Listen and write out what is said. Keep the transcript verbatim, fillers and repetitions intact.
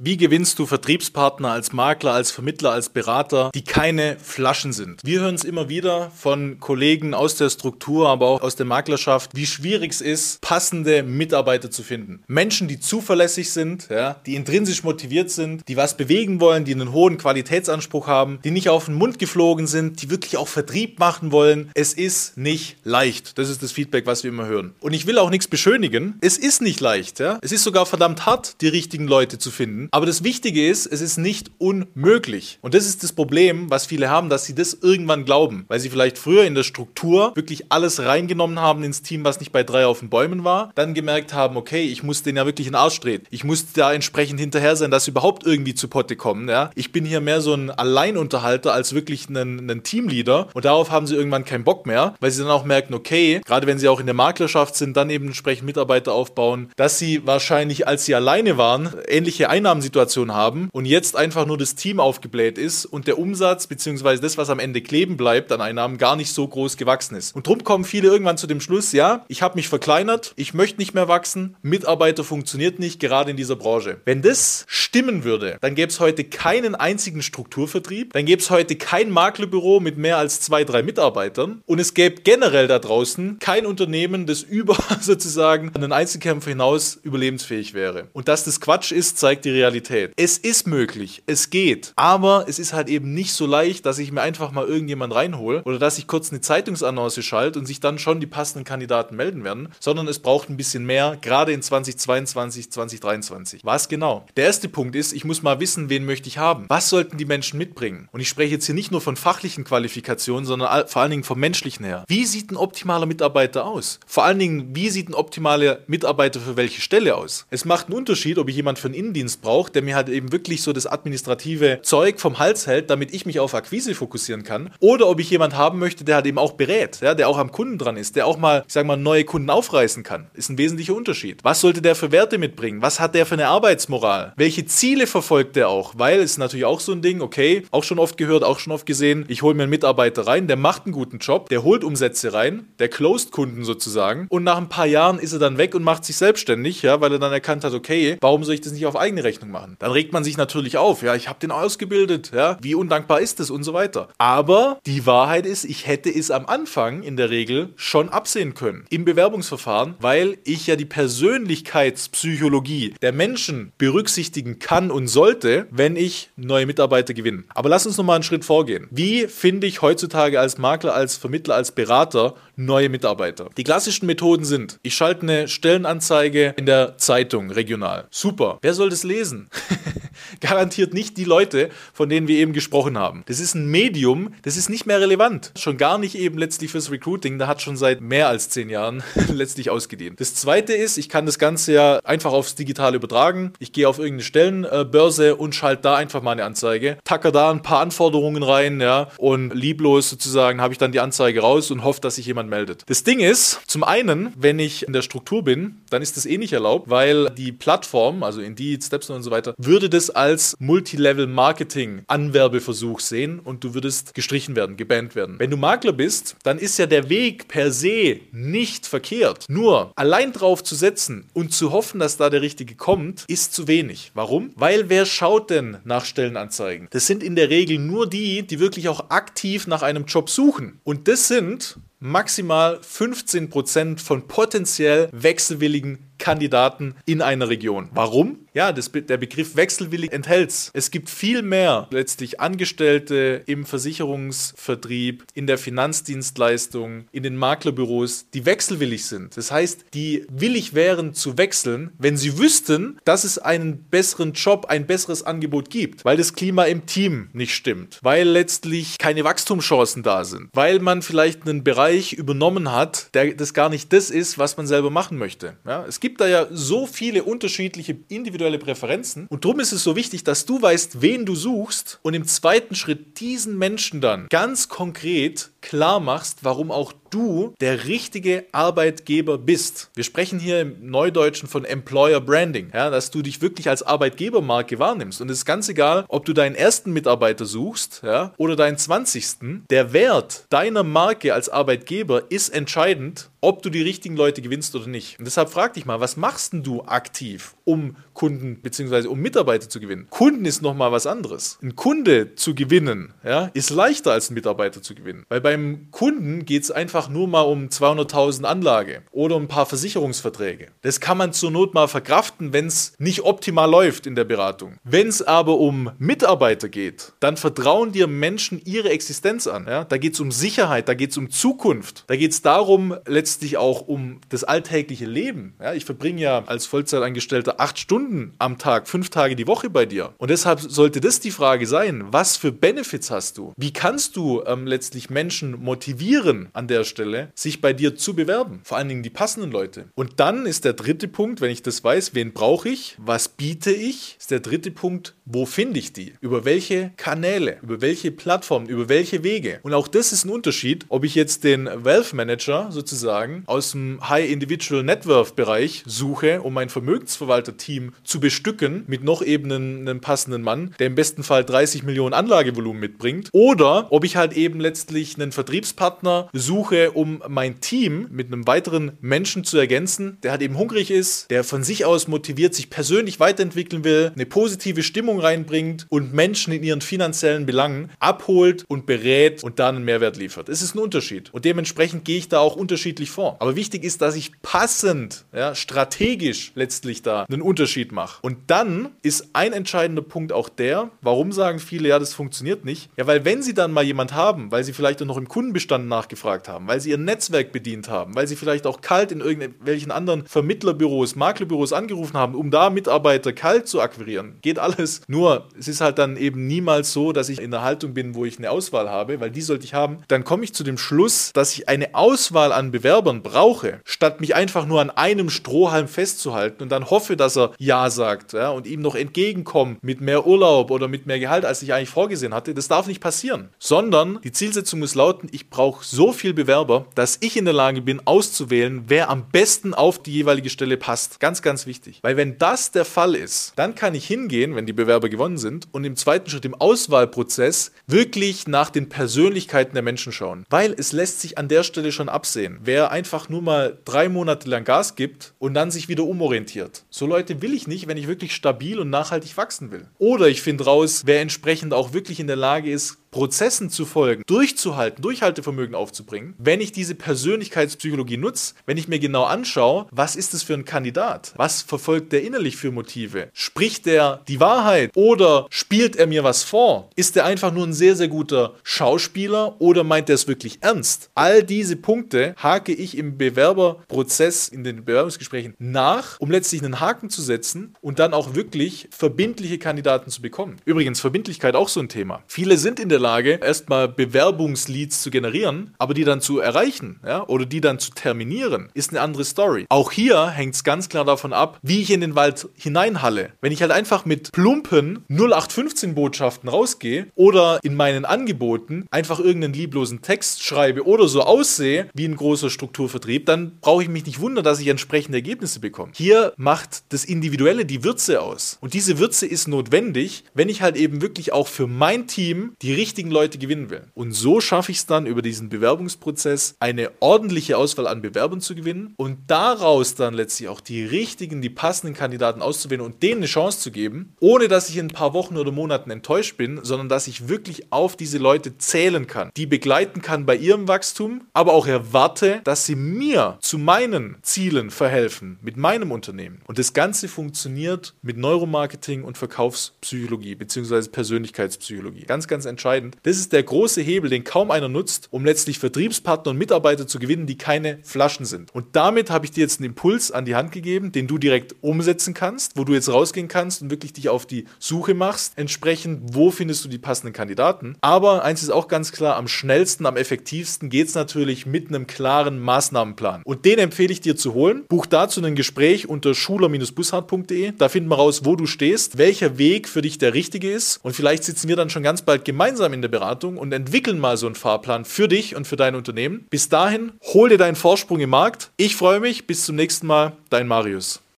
Wie gewinnst du Vertriebspartner als Makler, als Vermittler, als Berater, die keine Flaschen sind? Wir hören es immer wieder von Kollegen aus der Struktur, aber auch aus der Maklerschaft, wie schwierig es ist, passende Mitarbeiter zu finden. Menschen, die zuverlässig sind, ja, die intrinsisch motiviert sind, die was bewegen wollen, die einen hohen Qualitätsanspruch haben, die nicht auf den Mund geflogen sind, die wirklich auch Vertrieb machen wollen. Es ist nicht leicht. Das ist das Feedback, was wir immer hören. Und ich will auch nichts beschönigen. Es ist nicht leicht. Ja? Es ist sogar verdammt hart, die richtigen Leute zu finden. Aber das Wichtige ist, es ist nicht unmöglich. Und das ist das Problem, was viele haben, dass sie das irgendwann glauben. Weil sie vielleicht früher in der Struktur wirklich alles reingenommen haben ins Team, was nicht bei drei auf den Bäumen war. Dann gemerkt haben, okay, ich muss den ja wirklich in den Arsch treten. Ich muss da entsprechend hinterher sein, dass sie überhaupt irgendwie zu Potte kommen. Ja? Ich bin hier mehr so ein Alleinunterhalter als wirklich ein, ein Teamleader. Und darauf haben sie irgendwann keinen Bock mehr, weil sie dann auch merken, okay, gerade wenn sie auch in der Maklerschaft sind, dann eben entsprechend Mitarbeiter aufbauen, dass sie wahrscheinlich, als sie alleine waren, ähnliche Einnahmensituationen haben und jetzt einfach nur das Team aufgebläht ist und der Umsatz bzw. das, was am Ende kleben bleibt an Einnahmen, gar nicht so groß gewachsen ist. Und drum kommen viele irgendwann zu dem Schluss, ja, ich habe mich verkleinert, ich möchte nicht mehr wachsen, Mitarbeiter funktioniert nicht, gerade in dieser Branche. Wenn das stimmen würde, dann gäbe es heute keinen einzigen Strukturvertrieb, dann gäbe es heute kein Maklerbüro mit mehr als zwei, drei Mitarbeitern und es gäbe generell da draußen kein Unternehmen, das über sozusagen einen Einzelkämpfer hinaus überlebensfähig wäre. Und dass das Quatsch ist, zeigt die Realität. Es ist möglich, es geht, aber es ist halt eben nicht so leicht, dass ich mir einfach mal irgendjemand reinhole oder dass ich kurz eine Zeitungsannonce schalte und sich dann schon die passenden Kandidaten melden werden, sondern es braucht ein bisschen mehr, gerade in zwanzig zweiundzwanzig, zwanzig dreiundzwanzig. Was genau? Der erste Punkt ist, ich muss mal wissen, wen möchte ich haben. Was sollten die Menschen mitbringen? Und ich spreche jetzt hier nicht nur von fachlichen Qualifikationen, sondern vor allen Dingen vom menschlichen her. Wie sieht ein optimaler Mitarbeiter aus? Vor allen Dingen, wie sieht ein optimaler Mitarbeiter für welche Stelle aus? Es macht einen Unterschied, ob ich jemanden für einen Innendienst brauche, der mir halt eben wirklich so das administrative Zeug vom Hals hält, damit ich mich auf Akquise fokussieren kann, oder ob ich jemanden haben möchte, der halt eben auch berät, ja, der auch am Kunden dran ist, der auch mal, ich sag mal, neue Kunden aufreißen kann. Ist ein wesentlicher Unterschied. Was sollte der für Werte mitbringen? Was hat der für eine Arbeitsmoral? Welche Ziele verfolgt der auch? Weil es ist natürlich auch so ein Ding, okay, auch schon oft gehört, auch schon oft gesehen, ich hole mir einen Mitarbeiter rein, der macht einen guten Job, der holt Umsätze rein, der closed Kunden sozusagen und nach ein paar Jahren ist er dann weg und macht sich selbstständig, ja, weil er dann erkannt hat, okay, warum soll ich das nicht auf eigene Rechnung machen? Dann regt man sich natürlich auf, ja, ich habe den ausgebildet, ja, wie undankbar ist das und so weiter. Aber die Wahrheit ist, ich hätte es am Anfang in der Regel schon absehen können im Bewerbungsverfahren, weil ich ja die Persönlichkeitspsychologie der Menschen berücksichtigen kann und sollte, wenn ich neue Mitarbeiter gewinne. Aber lass uns nochmal einen Schritt vorgehen. Wie finde ich heutzutage als Makler, als Vermittler, als Berater neue Mitarbeiter? Die klassischen Methoden sind, ich schalte eine Stellenanzeige in der Zeitung regional. Super. Wer soll das lesen? Garantiert nicht die Leute, von denen wir eben gesprochen haben. Das ist ein Medium, das ist nicht mehr relevant. Schon gar nicht eben letztlich fürs Recruiting. Da hat schon seit mehr als zehn Jahren letztlich ausgedient. Das zweite ist, ich kann das Ganze ja einfach aufs Digitale übertragen. Ich gehe auf irgendeine Stellenbörse und schalte da einfach mal eine Anzeige. Tacker da ein paar Anforderungen rein, ja, und lieblos sozusagen habe ich dann die Anzeige raus und hoffe, dass sich jemand meldet. Das Ding ist, zum einen, wenn ich in der Struktur bin, dann ist das eh nicht erlaubt, weil die Plattform, also Indeed, Stepstone und so weiter, würde das als Multilevel-Marketing-Anwerbeversuch sehen und du würdest gestrichen werden, gebannt werden. Wenn du Makler bist, dann ist ja der Weg per se nicht verkehrt. Nur allein drauf zu setzen und zu hoffen, dass da der Richtige kommt, ist zu wenig. Warum? Weil wer schaut denn nach Stellenanzeigen? Das sind in der Regel nur die, die wirklich auch aktiv nach einem Job suchen. Und das sind maximal fünfzehn Prozent von potenziell wechselwilligen Kandidaten in einer Region. Warum? Ja, das, der Begriff wechselwillig enthält's. Es gibt viel mehr letztlich Angestellte im Versicherungsvertrieb, in der Finanzdienstleistung, in den Maklerbüros, die wechselwillig sind. Das heißt, die willig wären zu wechseln, wenn sie wüssten, dass es einen besseren Job, ein besseres Angebot gibt, weil das Klima im Team nicht stimmt, weil letztlich keine Wachstumschancen da sind, weil man vielleicht einen Bereich übernommen hat, der das gar nicht das ist, was man selber machen möchte. Ja, es gibt da ja so viele unterschiedliche individuelle Präferenzen und darum ist es so wichtig, dass du weißt, wen du suchst und im zweiten Schritt diesen Menschen dann ganz konkret klar machst, warum auch du der richtige Arbeitgeber bist. Wir sprechen hier im Neudeutschen von Employer Branding, ja, dass du dich wirklich als Arbeitgebermarke wahrnimmst. Und es ist ganz egal, ob du deinen ersten Mitarbeiter suchst, ja, oder deinen zwanzigsten. Der Wert deiner Marke als Arbeitgeber ist entscheidend, ob du die richtigen Leute gewinnst oder nicht. Und deshalb frag dich mal, was machst denn du aktiv, um Kunden bzw. um Mitarbeiter zu gewinnen? Kunden ist nochmal was anderes. Ein Kunde zu gewinnen, ja, ist leichter als ein Mitarbeiter zu gewinnen. Weil beim Kunden geht es einfach nur mal um zweihunderttausend Anlage oder um ein paar Versicherungsverträge. Das kann man zur Not mal verkraften, wenn es nicht optimal läuft in der Beratung. Wenn es aber um Mitarbeiter geht, dann vertrauen dir Menschen ihre Existenz an. Ja? Da geht es um Sicherheit, da geht es um Zukunft. Da geht es darum, letztendlich auch um das alltägliche Leben. Ja, ich verbringe ja als Vollzeitangestellter acht Stunden am Tag, fünf Tage die Woche bei dir. Und deshalb sollte das die Frage sein, was für Benefits hast du? Wie kannst du ähm, letztlich Menschen motivieren an der Stelle, sich bei dir zu bewerben? Vor allen Dingen die passenden Leute. Und dann ist der dritte Punkt, wenn ich das weiß, wen brauche ich? Was biete ich? Ist der dritte Punkt, wo finde ich die? Über welche Kanäle? Über welche Plattformen? Über welche Wege? Und auch das ist ein Unterschied, ob ich jetzt den Wealth Manager sozusagen aus dem High Individual Net Worth Bereich suche, um mein Vermögensverwalter-Team zu bestücken mit noch eben einem, einem passenden Mann, der im besten Fall dreißig Millionen Anlagevolumen mitbringt. Oder ob ich halt eben letztlich einen Vertriebspartner suche, um mein Team mit einem weiteren Menschen zu ergänzen, der halt eben hungrig ist, der von sich aus motiviert, sich persönlich weiterentwickeln will, eine positive Stimmung reinbringt und Menschen in ihren finanziellen Belangen abholt und berät und da einen Mehrwert liefert. Es ist ein Unterschied. Und dementsprechend gehe ich da auch unterschiedlich vor. Aber wichtig ist, dass ich passend, ja, strategisch letztlich da einen Unterschied mache. Und dann ist ein entscheidender Punkt auch der, warum sagen viele, ja, das funktioniert nicht? Ja, weil wenn sie dann mal jemand haben, weil sie vielleicht auch noch im Kundenbestand nachgefragt haben, weil sie ihr Netzwerk bedient haben, weil sie vielleicht auch kalt in irgendwelchen anderen Vermittlerbüros, Maklerbüros angerufen haben, um da Mitarbeiter kalt zu akquirieren. Geht alles. Nur, es ist halt dann eben niemals so, dass ich in der Haltung bin, wo ich eine Auswahl habe, weil die sollte ich haben. Dann komme ich zu dem Schluss, dass ich eine Auswahl an Bewerbern brauche, statt mich einfach nur an einem Strohhalm festzuhalten und dann hoffe, dass er Ja sagt, ja, und ihm noch entgegenkommt mit mehr Urlaub oder mit mehr Gehalt, als ich eigentlich vorgesehen hatte. Das darf nicht passieren. Sondern die Zielsetzung muss lauten, ich brauche so viel Bewerber, dass ich in der Lage bin, auszuwählen, wer am besten auf die jeweilige Stelle passt. Ganz, ganz wichtig. Weil wenn das der Fall ist, dann kann ich hingehen, wenn die Bewerber gewonnen sind, und im zweiten Schritt im Auswahlprozess wirklich nach den Persönlichkeiten der Menschen schauen. Weil es lässt sich an der Stelle schon absehen, wer einfach nur mal drei Monate lang Gas gibt und dann sich wieder umorientiert. So Leute will ich nicht, wenn ich wirklich stabil und nachhaltig wachsen will. Oder ich finde raus, wer entsprechend auch wirklich in der Lage ist, Prozessen zu folgen, durchzuhalten, Durchhaltevermögen aufzubringen, wenn ich diese Persönlichkeitspsychologie nutze, wenn ich mir genau anschaue, was ist es für ein Kandidat? Was verfolgt der innerlich für Motive? Spricht der die Wahrheit oder spielt er mir was vor? Ist er einfach nur ein sehr, sehr guter Schauspieler oder meint er es wirklich ernst? All diese Punkte hake ich im Bewerberprozess, in den Bewerbungsgesprächen nach, um letztlich einen Haken zu setzen und dann auch wirklich verbindliche Kandidaten zu bekommen. Übrigens, Verbindlichkeit auch so ein Thema. Viele sind in der Lage, erstmal Bewerbungsleads zu generieren, aber die dann zu erreichen, ja, oder die dann zu terminieren, ist eine andere Story. Auch hier hängt es ganz klar davon ab, wie ich in den Wald hineinhalle. Wenn ich halt einfach mit plumpen null acht fünfzehn Botschaften rausgehe oder in meinen Angeboten einfach irgendeinen lieblosen Text schreibe oder so aussehe wie ein großer Strukturvertrieb, dann brauche ich mich nicht wundern, dass ich entsprechende Ergebnisse bekomme. Hier macht das Individuelle die Würze aus. Und diese Würze ist notwendig, wenn ich halt eben wirklich auch für mein Team die richtigen Leute gewinnen will. Und so schaffe ich es dann über diesen Bewerbungsprozess, eine ordentliche Auswahl an Bewerbern zu gewinnen und daraus dann letztlich auch die richtigen, die passenden Kandidaten auszuwählen und denen eine Chance zu geben, ohne dass ich in ein paar Wochen oder Monaten enttäuscht bin, sondern dass ich wirklich auf diese Leute zählen kann, die begleiten kann bei ihrem Wachstum, aber auch erwarte, dass sie mir zu meinen Zielen verhelfen, mit meinem Unternehmen. Und das Ganze funktioniert mit Neuromarketing und Verkaufspsychologie bzw. Persönlichkeitspsychologie. Ganz, ganz entscheidend. Das ist der große Hebel, den kaum einer nutzt, um letztlich Vertriebspartner und Mitarbeiter zu gewinnen, die keine Flaschen sind. Und damit habe ich dir jetzt einen Impuls an die Hand gegeben, den du direkt umsetzen kannst, wo du jetzt rausgehen kannst und wirklich dich auf die Suche machst. Entsprechend, wo findest du die passenden Kandidaten? Aber eins ist auch ganz klar, am schnellsten, am effektivsten geht es natürlich mit einem klaren Maßnahmenplan. Und den empfehle ich dir zu holen. Buch dazu ein Gespräch unter schuler Bindestrich bussard Punkt de. Da finden wir raus, wo du stehst, welcher Weg für dich der richtige ist. Und vielleicht sitzen wir dann schon ganz bald gemeinsam gemeinsam in der Beratung und entwickeln mal so einen Fahrplan für dich und für dein Unternehmen. Bis dahin, hol dir deinen Vorsprung im Markt. Ich freue mich. Bis zum nächsten Mal. Dein Marius.